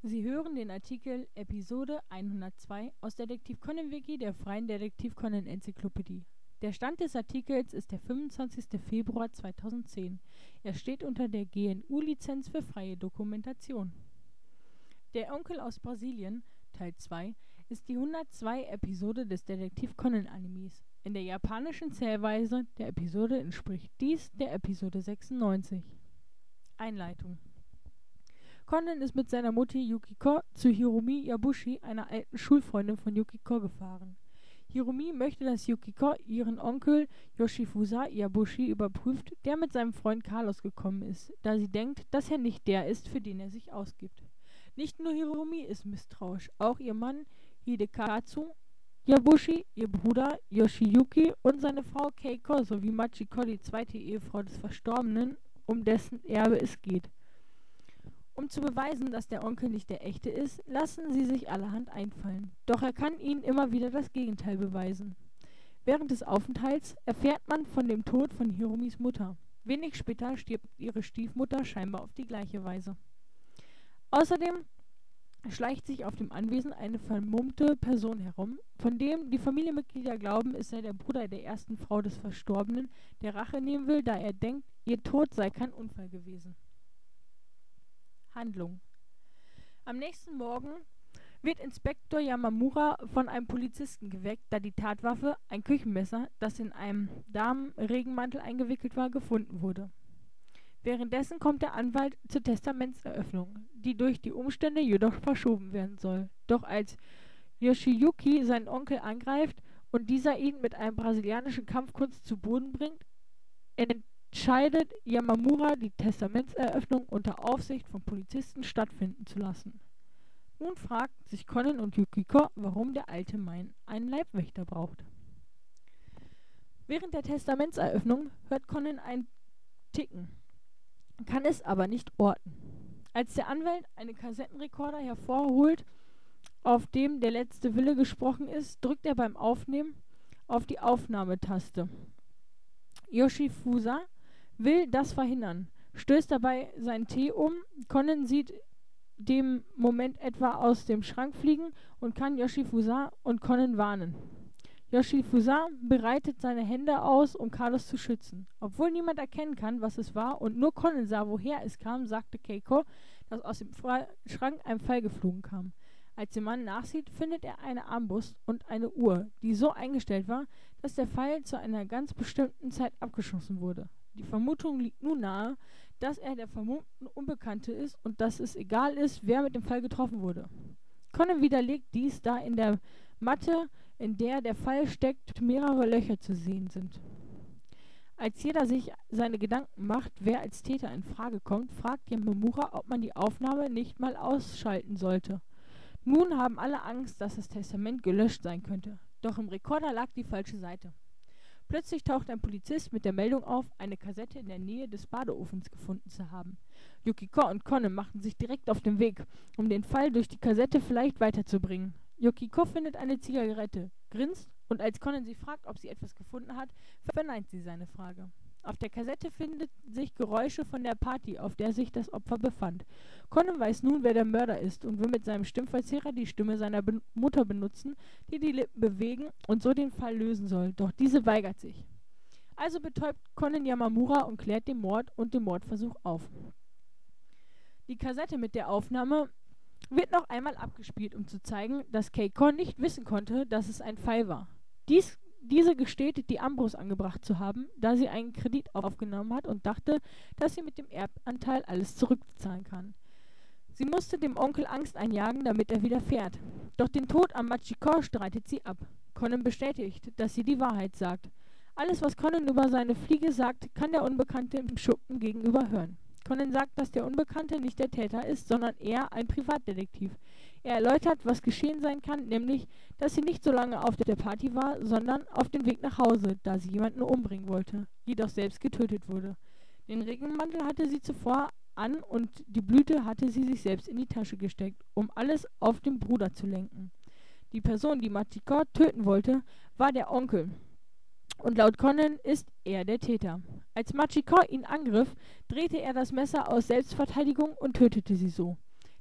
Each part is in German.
Sie hören den Artikel Episode 102 aus Detektiv Conan Wiki der freien Detektiv Conan Enzyklopädie. Der Stand des Artikels ist der 25. Februar 2010. Er steht unter der GNU-Lizenz für freie Dokumentation. Der Onkel aus Brasilien, Teil 2, ist die 102. Episode des Detektiv Conan Animes. In der japanischen Zählweise der Episode entspricht dies der Episode 96. Einleitung. Conan ist mit seiner Mutter Yukiko zu Hiromi Yabushi, einer alten Schulfreundin von Yukiko, gefahren. Hiromi möchte, dass Yukiko ihren Onkel Yoshifusa Yabushi überprüft, der mit seinem Freund Carlos gekommen ist, da sie denkt, dass er nicht der ist, für den er sich ausgibt. Nicht nur Hiromi ist misstrauisch, auch ihr Mann Hidekatsu Yabushi, ihr Bruder Yoshiyuki und seine Frau Keiko sowie Machiko, die zweite Ehefrau des Verstorbenen, um dessen Erbe es geht. Um zu beweisen, dass der Onkel nicht der echte ist, lassen sie sich allerhand einfallen. Doch er kann ihnen immer wieder das Gegenteil beweisen. Während des Aufenthalts erfährt man von dem Tod von Hiromis Mutter. Wenig später stirbt ihre Stiefmutter scheinbar auf die gleiche Weise. Außerdem schleicht sich auf dem Anwesen eine vermummte Person herum, von dem die Familienmitglieder glauben, es sei der Bruder der ersten Frau des Verstorbenen, der Rache nehmen will, da er denkt, ihr Tod sei kein Unfall gewesen. Handlung. Am nächsten Morgen wird Inspektor Yamamura von einem Polizisten geweckt, da die Tatwaffe, ein Küchenmesser, das in einem Damenregenmantel eingewickelt war, gefunden wurde. Währenddessen kommt der Anwalt zur Testamentseröffnung, die durch die Umstände jedoch verschoben werden soll. Doch als Yoshiyuki seinen Onkel angreift und dieser ihn mit einem brasilianischen Kampfkunst zu Boden bringt, entscheidet Yamamura, die Testamentseröffnung unter Aufsicht von Polizisten stattfinden zu lassen. Nun fragt sich Conan und Yukiko, warum der alte Mann einen Leibwächter braucht. Während der Testamentseröffnung hört Conan ein Ticken, kann es aber nicht orten. Als der Anwalt einen Kassettenrekorder hervorholt, auf dem der letzte Wille gesprochen ist, drückt er beim Aufnehmen auf die Aufnahmetaste. Yoshifusa will das verhindern, stößt dabei seinen Tee um. Conan sieht dem Moment etwa aus dem Schrank fliegen und kann Yoshifusa und Conan warnen. Yoshifusa breitet seine Hände aus, um Carlos zu schützen. Obwohl niemand erkennen kann, was es war und nur Conan sah, woher es kam, sagte Keiko, dass aus dem Schrank ein Pfeil geflogen kam. Als der Mann nachsieht, findet er eine Armbrust und eine Uhr, die so eingestellt war, dass der Pfeil zu einer ganz bestimmten Zeit abgeschossen wurde. Die Vermutung liegt nun nahe, dass er der vermummte Unbekannte ist und dass es egal ist, wer mit dem Pfeil getroffen wurde. Conan widerlegt dies, da in der Matte, in der der Pfeil steckt, mehrere Löcher zu sehen sind. Als jeder sich seine Gedanken macht, wer als Täter in Frage kommt, fragt Yamamura, ob man die Aufnahme nicht mal ausschalten sollte. Nun haben alle Angst, dass das Testament gelöscht sein könnte. Doch im Rekorder lag die falsche Seite. Plötzlich taucht ein Polizist mit der Meldung auf, eine Kassette in der Nähe des Badeofens gefunden zu haben. Yukiko und Conan machen sich direkt auf den Weg, um den Fall durch die Kassette vielleicht weiterzubringen. Yukiko findet eine Zigarette, grinst und als Conan sie fragt, ob sie etwas gefunden hat, verneint sie seine Frage. Auf der Kassette finden sich Geräusche von der Party, auf der sich das Opfer befand. Conan weiß nun, wer der Mörder ist und will mit seinem Stimmverzerrer die Stimme seiner Mutter benutzen, die die Lippen bewegen und so den Fall lösen soll, doch diese weigert sich. Also betäubt Conan Yamamura und klärt den Mord und den Mordversuch auf. Die Kassette mit der Aufnahme wird noch einmal abgespielt, um zu zeigen, dass Keiko nicht wissen konnte, dass es ein Pfeil war. Diese gesteht, die Armbrust angebracht zu haben, da sie einen Kredit aufgenommen hat und dachte, dass sie mit dem Erbanteil alles zurückzahlen kann. Sie musste dem Onkel Angst einjagen, damit er wieder fährt. Doch den Tod an Machiko streitet sie ab. Conan bestätigt, dass sie die Wahrheit sagt. Alles, was Conan über seine Fliege sagt, kann der Unbekannte im Schuppen gegenüber hören. Conan sagt, dass der Unbekannte nicht der Täter ist, sondern eher ein Privatdetektiv. Er erläutert, was geschehen sein kann, nämlich, dass sie nicht so lange auf der Party war, sondern auf dem Weg nach Hause, da sie jemanden umbringen wollte, jedoch selbst getötet wurde. Den Regenmantel hatte sie zuvor an und die Blüte hatte sie sich selbst in die Tasche gesteckt, um alles auf den Bruder zu lenken. Die Person, die Machiko töten wollte, war der Onkel. Und laut Conan ist er der Täter. Als Machiko ihn angriff, drehte er das Messer aus Selbstverteidigung und tötete sie so.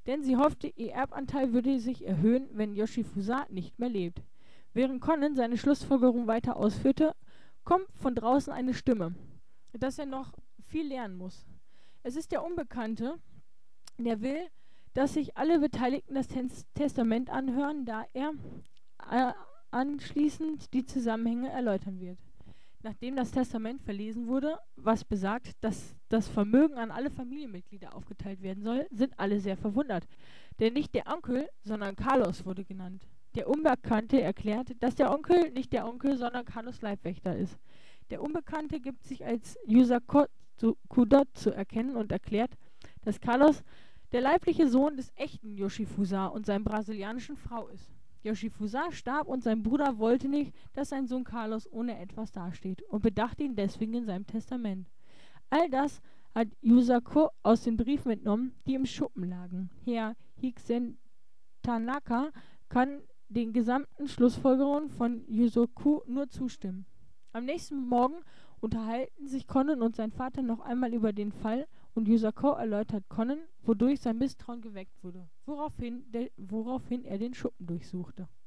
denn sie hoffte, ihr Erbanteil würde sich erhöhen, wenn Yoshifusa nicht mehr lebt. Während Conan seine Schlussfolgerung weiter ausführte, kommt von draußen eine Stimme, dass er noch viel lernen muss. Es ist der Unbekannte, der will, dass sich alle Beteiligten das Testament anhören, da er anschließend die Zusammenhänge erläutern wird. Nachdem das Testament verlesen wurde, was besagt, dass das Vermögen an alle Familienmitglieder aufgeteilt werden soll, sind alle sehr verwundert. Denn nicht der Onkel, sondern Carlos wurde genannt. Der Unbekannte erklärt, dass der Onkel nicht der Onkel, sondern Carlos Leibwächter ist. Der Unbekannte gibt sich als Yusaku Kudot zu erkennen und erklärt, dass Carlos der leibliche Sohn des echten Yoshifusa und seiner brasilianischen Frau ist. Yoshifusa starb und sein Bruder wollte nicht, dass sein Sohn Carlos ohne etwas dasteht und bedachte ihn deswegen in seinem Testament. All das hat Yusaku aus den Briefen entnommen, die im Schuppen lagen. Herr Hiksen Tanaka kann den gesamten Schlussfolgerungen von Yusaku nur zustimmen. Am nächsten Morgen unterhalten sich Conan und sein Vater noch einmal über den Fall und Yusaku erläutert Conan, wodurch sein Misstrauen geweckt wurde, woraufhin er den Schuppen durchsuchte.